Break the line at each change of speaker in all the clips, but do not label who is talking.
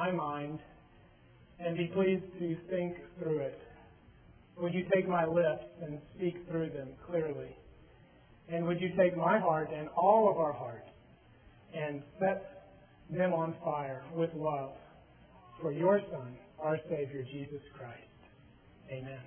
my mind and be pleased to think through it? Would you take my lips and speak through them clearly? And would you take my heart and all of our hearts and set them on fire with love for your Son, our Savior, Jesus Christ? Amen.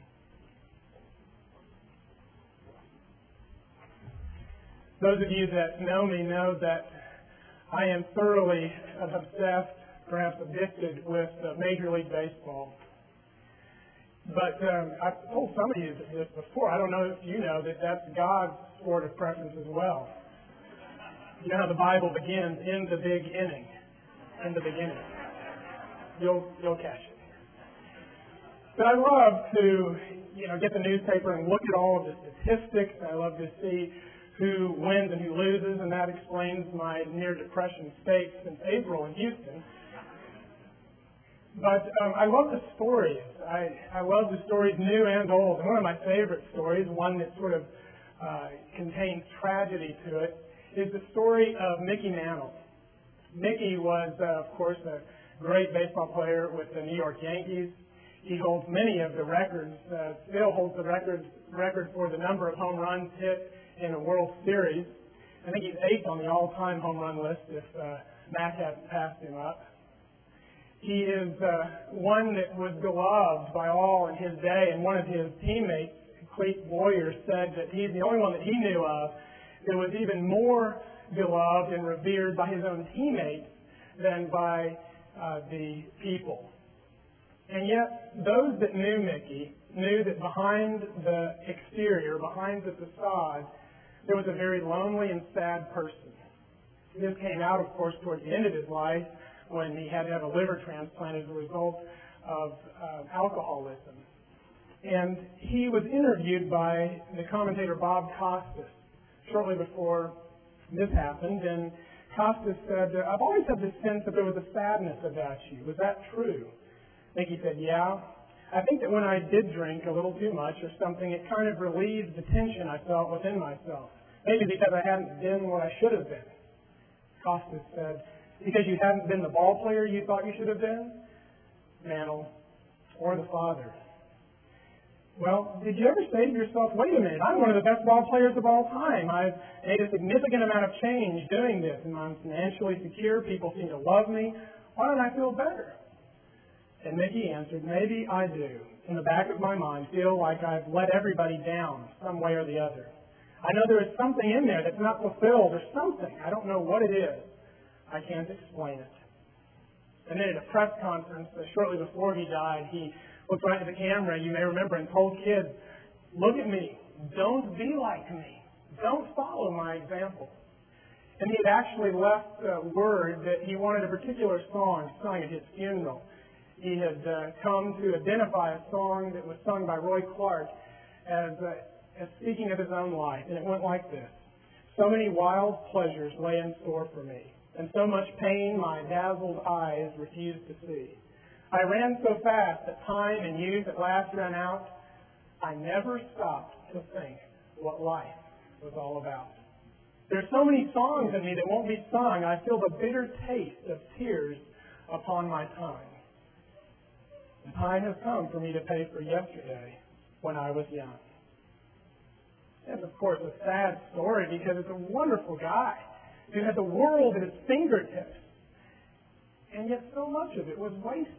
Those of you that know me know that I am thoroughly obsessed, perhaps addicted with Major League Baseball. But I've told some of you this before. I don't know if you know that that's God's sport of preference as well. You know how the Bible begins, in the big inning, in the beginning. You'll catch it. But I love to, get the newspaper and look at all of the statistics. I love to see who wins and who loses, and that explains my near depression state since April in Houston. But I love the stories. I love the stories new and old. And one of my favorite stories, one that sort of contains tragedy to it, is the story of Mickey Mantle. Mickey was, of course, a great baseball player with the New York Yankees. He holds many of the records, still holds the record for the number of home runs hit in a World Series. I think he's 8th on the all-time home run list if Matt hasn't passed him up. He is one that was beloved by all in his day, and one of his teammates, Clete Boyer, said that he's the only one that he knew of that was even more beloved and revered by his own teammates than by the people. And yet, those that knew Mickey knew that behind the exterior, behind the facade, there was a very lonely and sad person. This came out, of course, towards the end of his life, when he had to have a liver transplant as a result of alcoholism. And he was interviewed by the commentator Bob Costas shortly before this happened, and Costas said, "I've always had this sense that there was a sadness about you. Was that true?" Mickey said, "Yeah. I think that when I did drink a little too much or something, it kind of relieved the tension I felt within myself. Maybe because I hadn't been what I should have been." Costas said, "Because you hadn't been the ball player you thought you should have been, Mantle, or the father?" Well, did you ever say to yourself, wait a minute, I'm one of the best ball players of all time. I've made a significant amount of change doing this, and I'm financially secure. People seem to love me. Why don't I feel better? And Mickey answered, maybe I do. In the back of my mind, feel like I've let everybody down some way or the other. I know there is something in there that's not fulfilled or something. I don't know what it is. I can't explain it. And then at a press conference shortly before he died, he looked right at the camera, you may remember, and told kids, look at me. Don't be like me. Don't follow my example. And he had actually left word that he wanted a particular song sung at his funeral. He had come to identify a song that was sung by Roy Clark as speaking of his own life. And it went like this. So many wild pleasures lay in store for me, and so much pain my dazzled eyes refused to see. I ran so fast that time and youth at last ran out. I never stopped to think what life was all about. There's so many songs in me that won't be sung. I feel the bitter taste of tears upon my tongue. The time has come for me to pay for yesterday when I was young. It's, of course, a sad story because it's a wonderful guy who had the world at his fingertips. And yet so much of it was wasted.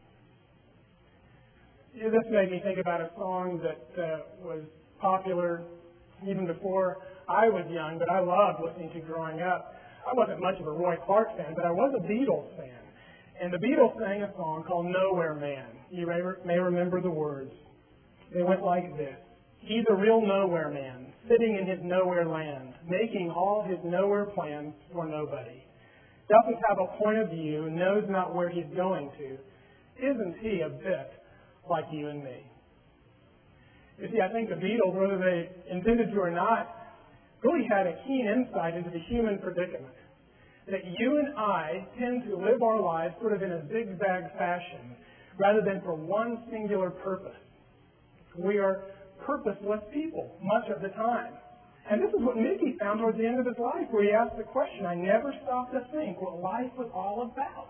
This made me think about a song that was popular even before I was young, but I loved listening to growing up. I wasn't much of a Roy Clark fan, but I was a Beatles fan. And the Beatles sang a song called Nowhere Man. You may remember the words. They went like this. He's a real nowhere man, sitting in his nowhere land, making all his nowhere plans for nobody. Doesn't have a point of view, knows not where he's going to. Isn't he a bit like you and me? You see, I think the Beatles, whether they intended to or not, really had a keen insight into the human predicament. That you and I tend to live our lives sort of in a zigzag fashion rather than for one singular purpose. We are purposeless people much of the time. And this is what Mickey found towards the end of his life, where he asked the question, I never stopped to think what life was all about.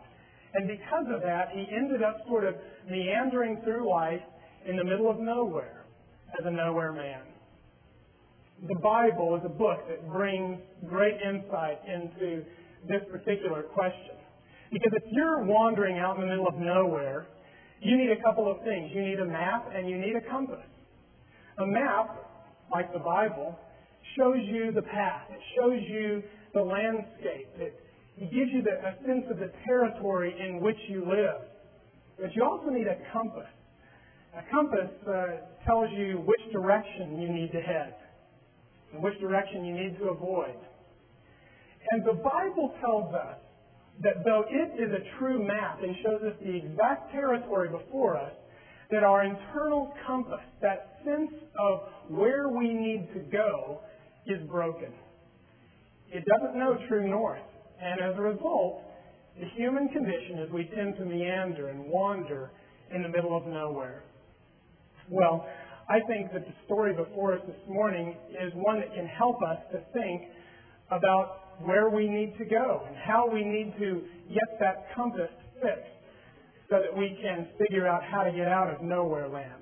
And because of that, he ended up sort of meandering through life in the middle of nowhere as a nowhere man. The Bible is a book that brings great insight into this particular question. Because if you're wandering out in the middle of nowhere, you need a couple of things. You need a map and you need a compass. A map, like the Bible, shows you the path. It shows you the landscape. It gives you a sense of the territory in which you live. But you also need a compass. A compass tells you which direction you need to head and which direction you need to avoid. And the Bible tells us that though it is a true map and shows us the exact territory before us, that our internal compass, that sense of where we need to go, is broken. It doesn't know true north. And as a result, the human condition is we tend to meander and wander in the middle of nowhere. Well, I think that the story before us this morning is one that can help us to think about where we need to go and how we need to get that compass fixed so that we can figure out how to get out of nowhere land.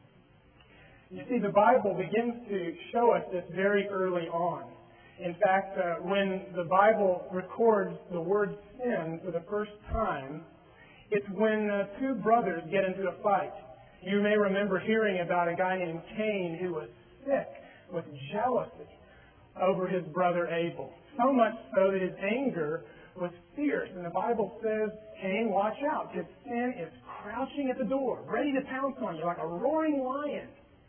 You see, the Bible begins to show us this very early on. In fact, when the Bible records the word sin for the first time, it's when two brothers get into a fight. You may remember hearing about a guy named Cain who was sick with jealousy over his brother Abel. So much so that his anger was fierce. And the Bible says, Cain, watch out, because sin is crouching at the door, ready to pounce on you like a roaring lion.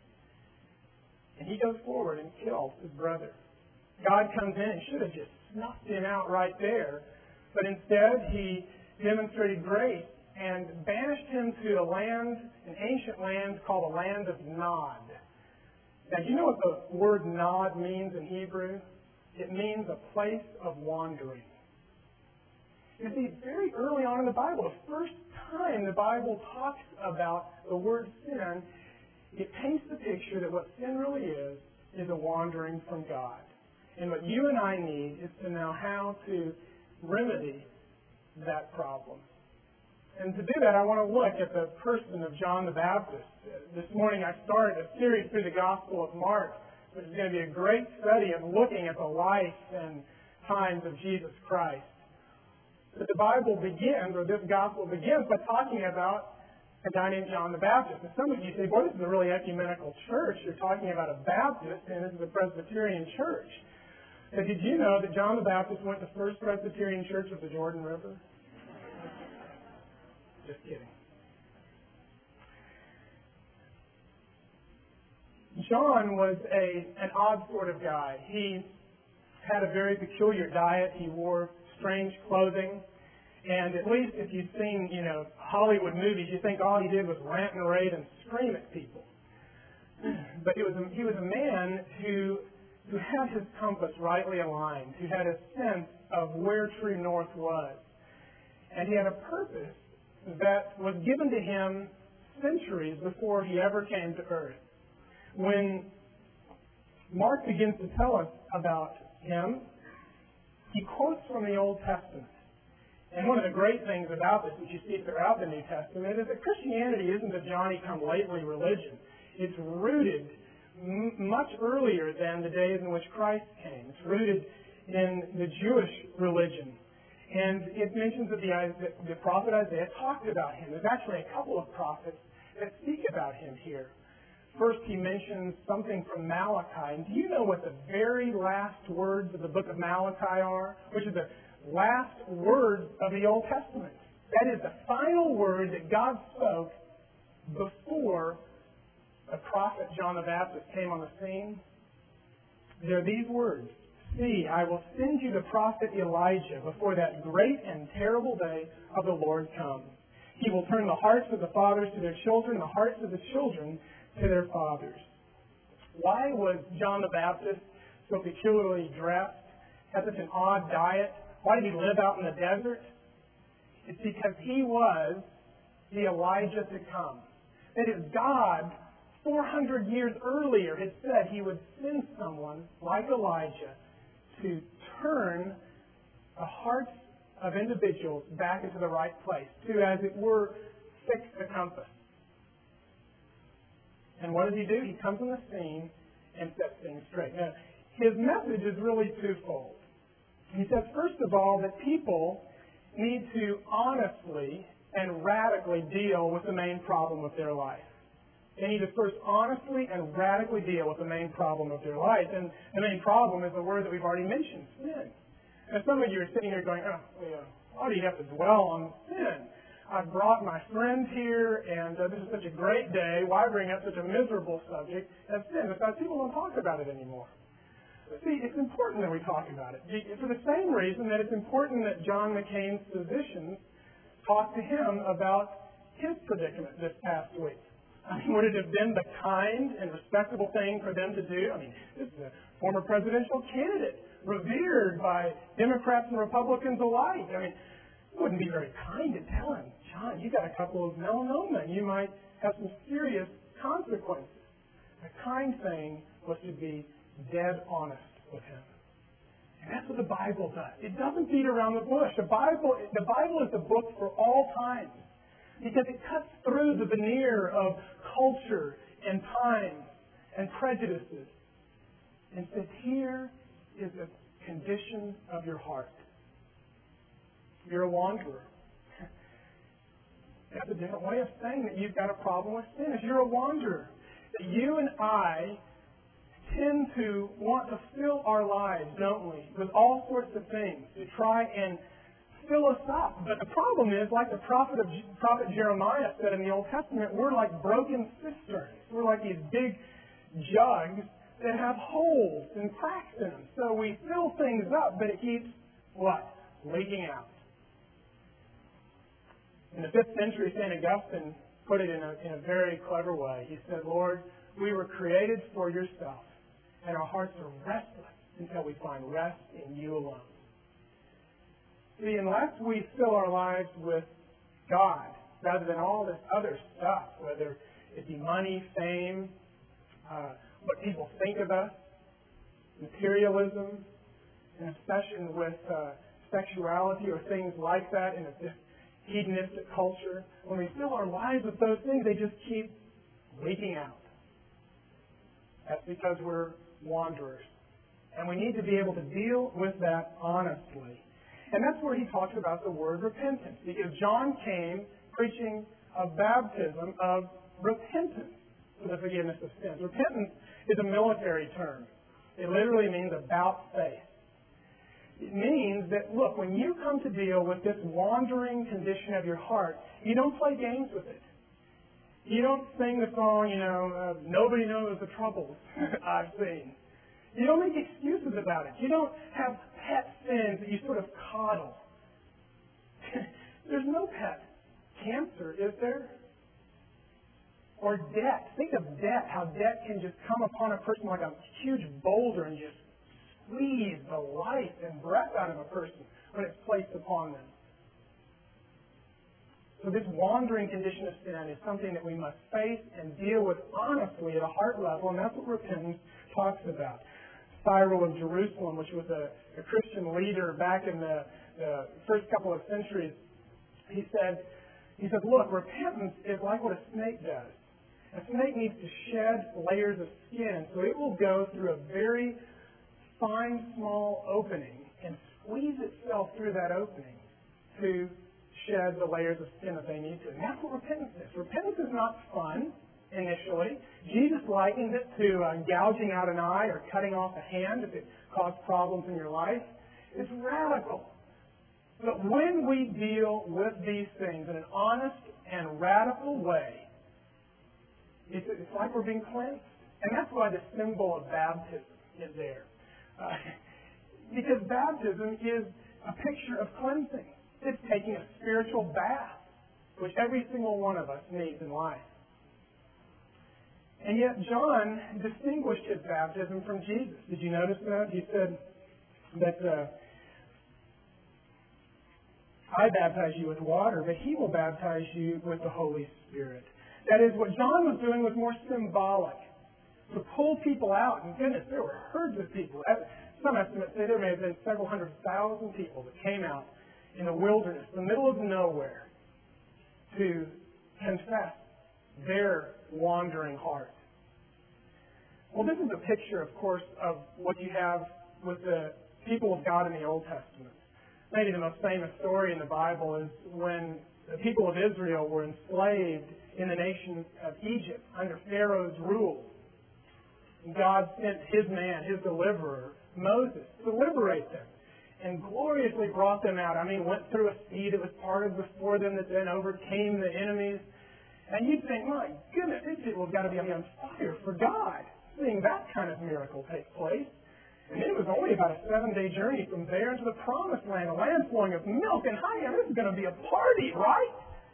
And he goes forward and kills his brother. God comes in and should have just snuffed him out right there. But instead, he demonstrated grace and banished him to an ancient land called the land of Nod. Now, do you know what the word Nod means in Hebrew? It means a place of wandering. You see, very early on in the Bible, the first time the Bible talks about the word sin, it paints the picture that what sin really is a wandering from God. And what you and I need is to know how to remedy that problem. And to do that, I want to look at the person of John the Baptist. This morning I started a series through the Gospel of Mark, which is going to be a great study of looking at the life and times of Jesus Christ. But the Bible begins, or this Gospel begins, by talking about a guy named John the Baptist. And some of you say, boy, this is a really ecumenical church. You're talking about a Baptist, and this is a Presbyterian church. But did you know that John the Baptist went to First Presbyterian Church of the Jordan River? Just kidding. John was an odd sort of guy. He had a very peculiar diet. He wore strange clothing. And at least if you've seen, Hollywood movies, you think all he did was rant and rave and scream at people. But he was a man who had his compass rightly aligned, who had a sense of where true north was. And he had a purpose that was given to him centuries before he ever came to earth. When Mark begins to tell us about him, he quotes from the Old Testament. And one of the great things about this, which you see throughout the New Testament, is that Christianity isn't a Johnny-come-lately religion. It's rooted much earlier than the days in which Christ came. It's rooted in the Jewish religion. And it mentions that the prophet Isaiah talked about him. There's actually a couple of prophets that speak about him here. First, he mentions something from Malachi. And do you know what the very last words of the book of Malachi are? Which is the last words of the Old Testament. That is the final word that God spoke before the prophet John the Baptist came on the scene. They're these words. See, I will send you the prophet Elijah before that great and terrible day of the Lord comes. He will turn the hearts of the fathers to their children, the hearts of the children to their fathers. Why was John the Baptist so peculiarly dressed, had such an odd diet? Why did he live out in the desert? It's because he was the Elijah to come. That is, God, 400 years earlier, had said he would send someone like Elijah to turn the hearts of individuals back into the right place, to, as it were, fix the compass. And what does he do? He comes on the scene and sets things straight. Now, his message is really twofold. He says, first of all, that people need to honestly and radically deal with the main problem of their life. They need to first honestly and radically deal with the main problem of their life. And the main problem is the word that we've already mentioned, sin. And some of you are sitting here going, why do you have to dwell on sin? I've brought my friends here, and this is such a great day. Why bring up such a miserable subject as sin? Because people don't talk about it anymore. See, it's important that we talk about it. For the same reason that it's important that John McCain's physicians talked to him about his predicament this past week. I mean, would it have been the kind and respectable thing for them to do? I mean, this is a former presidential candidate, revered by Democrats and Republicans alike. I mean, it wouldn't be very kind to tell him, John, you got a couple of melanoma and you might have some serious consequences. The kind thing was to be dead honest with him. And that's what the Bible does. It doesn't beat around the bush. The Bible is the book for all times because it cuts through the veneer of culture and time and prejudices and says, here is the condition of your heart. You're a wanderer. That's a different way of saying that you've got a problem with sin. If you're a wanderer, that you and I tend to want to fill our lives, don't we, with all sorts of things to try and fill us up. But the problem is, like the prophet Jeremiah said in the Old Testament, we're like broken cisterns. We're like these big jugs that have holes and cracks in them. So we fill things up, but it keeps what? Leaking out. In the 5th century, St. Augustine put it in a very clever way. He said, Lord, we were created for yourself, and our hearts are restless until we find rest in you alone. See, unless we fill our lives with God, rather than all this other stuff, whether it be money, fame, what people think of us, materialism, an obsession with sexuality or things like that in a hedonistic culture, when we fill our lives with those things, they just keep leaking out. That's because we're wanderers. And we need to be able to deal with that honestly. And that's where he talks about the word repentance. Because John came preaching a baptism of repentance for the forgiveness of sins. Repentance is a military term. It literally means about face. It means that, look, when you come to deal with this wandering condition of your heart, you don't play games with it. You don't sing the song, nobody knows the troubles I've seen. You don't make excuses about it. You don't have pet sins that you sort of coddle. There's no pet cancer, is there? Or debt. Think of debt, how debt can just come upon a person like a huge boulder and just squeeze the life and breath out of a person when it's placed upon them. So this wandering condition of sin is something that we must face and deal with honestly at a heart level, and that's what repentance talks about. Cyril of Jerusalem, which was a Christian leader back in the first couple of centuries, he said, look, repentance is like what a snake does. A snake needs to shed layers of skin, so it will go through a very fine, small opening and squeeze itself through that opening to shed the layers of skin that they need to. And that's what repentance is. Repentance is not fun initially. Jesus likened it to gouging out an eye or cutting off a hand if it caused problems in your life. It's radical. But when we deal with these things in an honest and radical way, it's like we're being cleansed. And that's why the symbol of baptism is there. Because baptism is a picture of cleansing. It's taking a spiritual bath, which every single one of us needs in life. And yet John distinguished his baptism from Jesus. Did you notice that? He said that I baptize you with water, but he will baptize you with the Holy Spirit. That is, what John was doing was more symbolic, to pull people out. And goodness, there were herds of people. Some estimates say there may have been several 100,000 people that came out in the wilderness, the middle of nowhere, to confess their wandering heart. Well, this is a picture, of course, of what you have with the people of God in the Old Testament. Maybe the most famous story in the Bible is when the people of Israel were enslaved in the nation of Egypt under Pharaoh's rule. God sent His man, His deliverer, Moses, to liberate them and gloriously brought them out. I mean, went through a sea that was parted before them that then overcame the enemies. And you'd think, my goodness, these people have got to be on fire for God, seeing that kind of miracle take place. And it was only about a 7-day journey from there into the promised land, a land flowing of milk and honey. And this is going to be a party, right?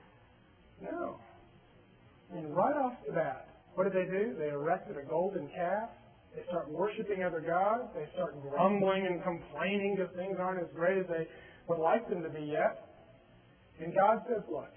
No. I mean, right off the bat, what did they do? They erected a golden calf. They start worshiping other gods. They start grumbling and complaining because things aren't as great as they would like them to be yet. And God says, look,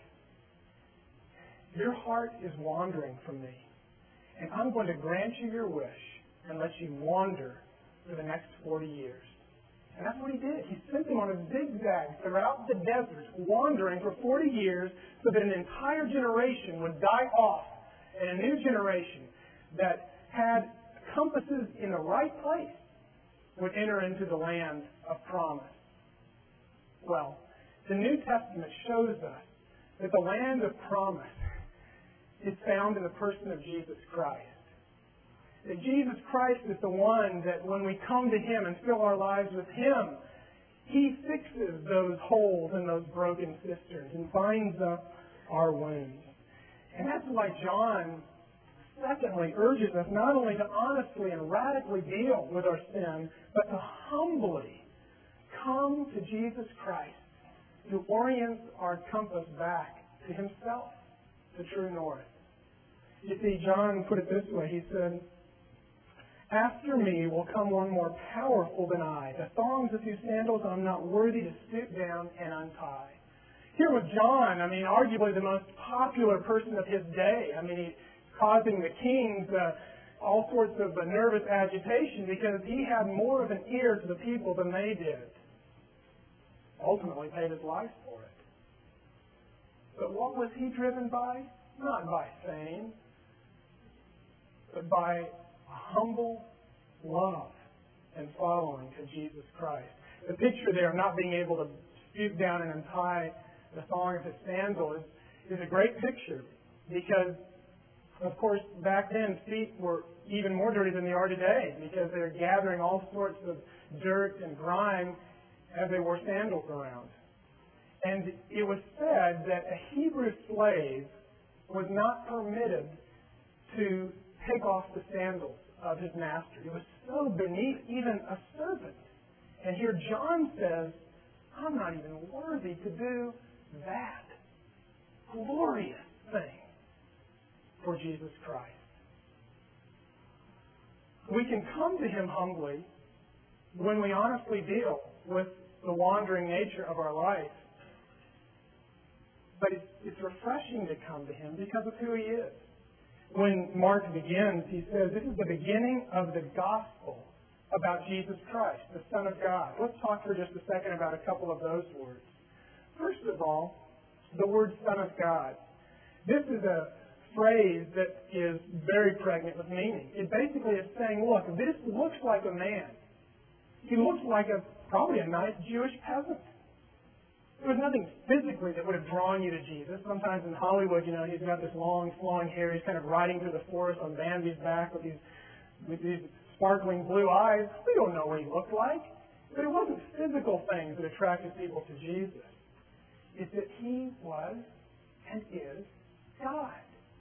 your heart is wandering from me. And I'm going to grant you your wish and let you wander for the next 40 years. And that's what He did. He sent them on a zigzag throughout the desert, wandering for 40 years so that an entire generation would die off and a new generation that had compasses in the right place would enter into the land of promise. Well, the New Testament shows us that the land of promise is found in the person of Jesus Christ. That Jesus Christ is the one that when we come to Him and fill our lives with Him, He fixes those holes in those broken cisterns and binds up our wounds. And that's why John, secondly, urges us not only to honestly and radically deal with our sin, but to humbly come to Jesus Christ, who orients our compass back to Himself, the true north. You see, John put it this way. He said, after me will come one more powerful than I, the thongs of whose sandals I'm not worthy to stoop down and untie. Here was John, arguably the most popular person of his day. He's causing the kings all sorts of nervous agitation because he had more of an ear to the people than they did. Ultimately paid his life for it. But what was he driven by? Not by fame, but by a humble love and following of Jesus Christ. The picture there of not being able to stoop down and untie the thong of his sandal is a great picture because, of course, back then feet were even more dirty than they are today because they're gathering all sorts of dirt and grime as they wore sandals around. And it was said that a Hebrew slave was not permitted to take off the sandals of his master. It was so beneath even a servant. And here John says, I'm not even worthy to do that glorious thing for Jesus Christ. We can come to Him humbly when we honestly deal with the wandering nature of our life. But it's refreshing to come to Him because of who He is. When Mark begins, he says, this is the beginning of the gospel about Jesus Christ, the Son of God. Let's talk for just a second about a couple of those words. First of all, the word Son of God. This is a phrase that is very pregnant with meaning. It basically is saying, look, this looks like a man. He looks like probably a nice Jewish peasant. There was nothing physically that would have drawn you to Jesus. Sometimes in Hollywood, he's got this long, flowing hair. He's kind of riding through the forest on Bambi's back with these sparkling blue eyes. We don't know what he looked like. But it wasn't physical things that attracted people to Jesus. It's that He was and is God.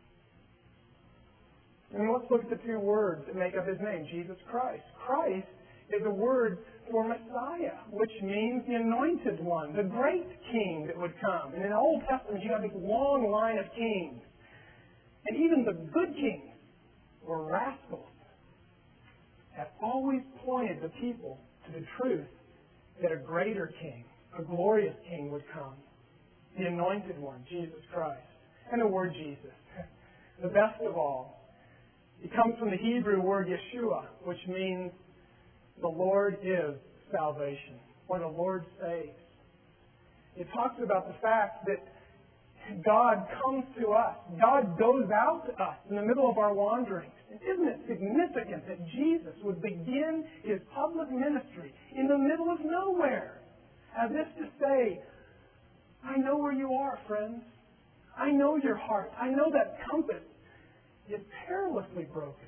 And let's look at the two words that make up His name, Jesus Christ. Christ is a word for Messiah, which means the anointed one, the great king that would come. And in the Old Testament, you have this long line of kings. And even the good kings were rascals. Have always pointed the people to the truth that a greater king, a glorious king would come. The anointed one, Jesus Christ. And the word Jesus. The best of all. It comes from the Hebrew word Yeshua, which means the Lord is salvation, or the Lord saves. It talks about the fact that God comes to us. God goes out to us in the middle of our wanderings. And isn't it significant that Jesus would begin His public ministry in the middle of nowhere, as if to say, I know where you are, friends. I know your heart. I know that compass is perilously broken.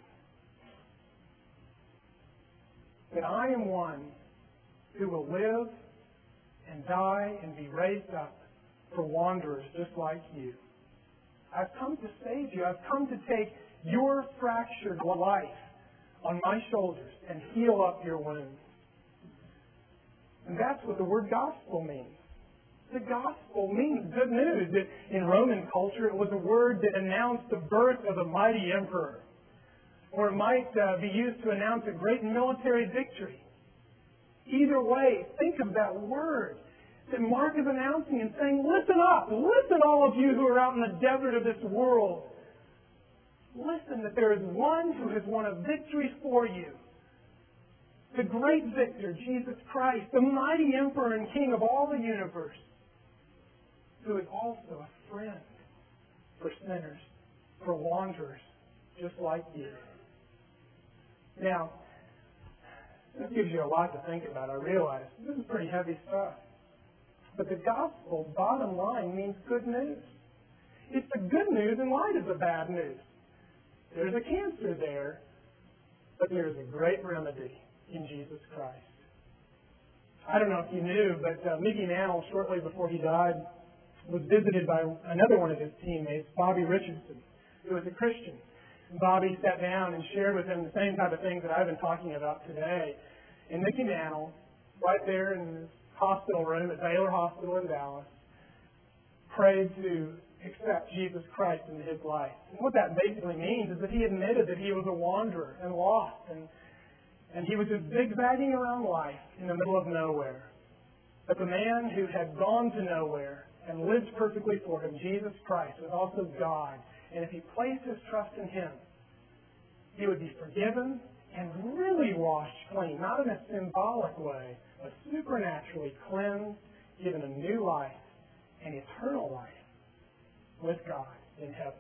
But I am one who will live and die and be raised up for wanderers just like you. I've come to save you. I've come to take your fractured life on my shoulders and heal up your wounds. And that's what the word gospel means. The gospel means good news. In Roman culture, it was a word that announced the birth of a mighty emperor. Or it might be used to announce a great military victory. Either way, think of that word that Mark is announcing and saying, listen up, listen all of you who are out in the desert of this world. Listen that there is one who has won a victory for you. The great victor, Jesus Christ, the mighty emperor and king of all the universe, who is also a friend for sinners, for wanderers, just like you. Now, this gives you a lot to think about, I realize. This is pretty heavy stuff. But the gospel, bottom line, means good news. It's the good news in light of the bad news. There's a cancer there, but there's a great remedy in Jesus Christ. I don't know if you knew, but Mickey Mantle, shortly before he died, was visited by another one of his teammates, Bobby Richardson, who was a Christian. Bobby sat down and shared with him the same type of things that I've been talking about today. And Mickey Mantle, right there in his hospital room at Baylor Hospital in Dallas, prayed to accept Jesus Christ into his life. And what that basically means is that he admitted that he was a wanderer and lost, and he was just zigzagging around life in the middle of nowhere. But the man who had gone to nowhere and lived perfectly for him, Jesus Christ, was also God. And if he placed his trust in Him, he would be forgiven and really washed clean, not in a symbolic way, but supernaturally cleansed, given a new life, an eternal life with God in heaven.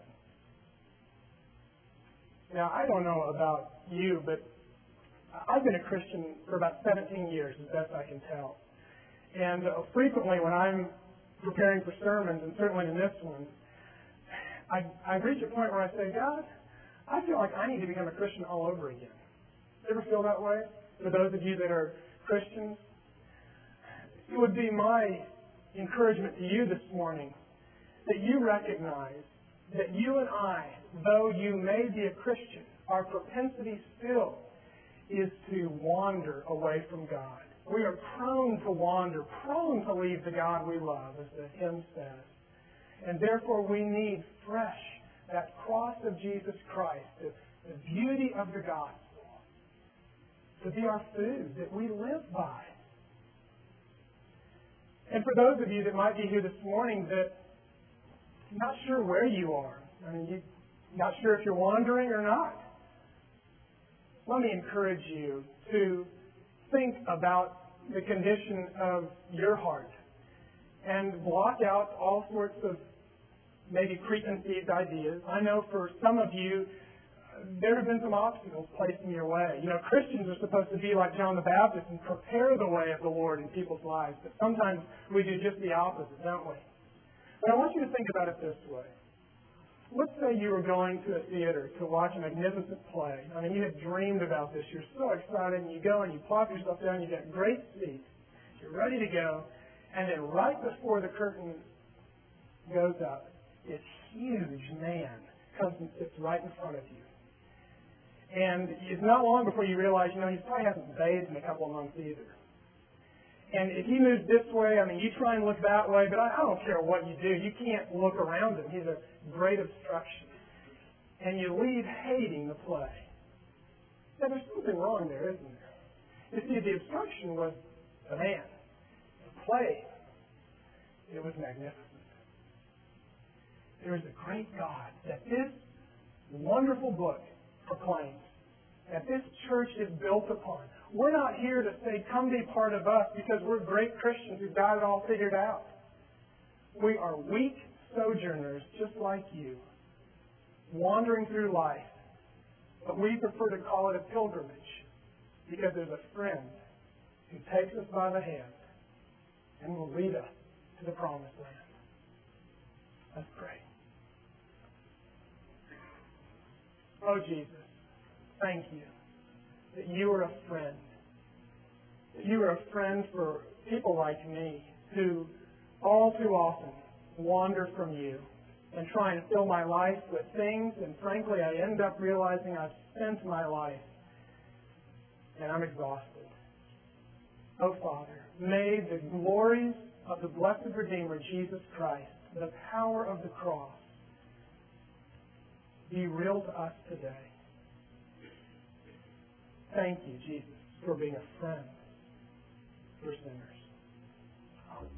Now, I don't know about you, but I've been a Christian for about 17 years, as best I can tell. And frequently when I'm preparing for sermons, and certainly in this one, I reach a point where I say, God, I feel like I need to become a Christian all over again. You ever feel that way? For those of you that are Christians, it would be my encouragement to you this morning that you recognize that you and I, though you may be a Christian, our propensity still is to wander away from God. We are prone to wander, prone to leave the God we love, as the hymn says. And therefore we need fresh, that cross of Jesus Christ, the beauty of the gospel, to be our food that we live by. And for those of you that might be here this morning that not sure where you are, you're not sure if you're wandering or not, let me encourage you to think about the condition of your heart and block out all sorts of maybe preconceived ideas. I know for some of you, there have been some obstacles placed in your way. You know, Christians are supposed to be like John the Baptist and prepare the way of the Lord in people's lives, but sometimes we do just the opposite, don't we? But I want you to think about it this way. Let's say you were going to a theater to watch a magnificent play. You had dreamed about this. You're so excited, and you go and you plop yourself down. You've got great seats. You're ready to go. And then right before the curtain goes up, this huge man comes and sits right in front of you. And it's not long before you realize, he probably hasn't bathed in a couple of months either. And if he moves this way, you try and look that way, but I don't care what you do. You can't look around him. He's a great obstruction. And you leave hating the play. Now, there's something wrong there, isn't there? You see, the obstruction was the man. The play, it was magnificent. There is a great God that this wonderful book proclaims, that this church is built upon. We're not here to say, come be part of us because we're great Christians who've got it all figured out. We are weak sojourners just like you, wandering through life, but we prefer to call it a pilgrimage because there's a friend who takes us by the hand and will lead us to the promised land. Let's pray. Oh, Jesus, thank you that you are a friend. That you are a friend for people like me who all too often wander from you and try and fill my life with things, and frankly, I end up realizing I've spent my life and I'm exhausted. Oh, Father, may the glories of the blessed Redeemer, Jesus Christ, the power of the cross, be real to us today. Thank you, Jesus, for being a friend for sinners.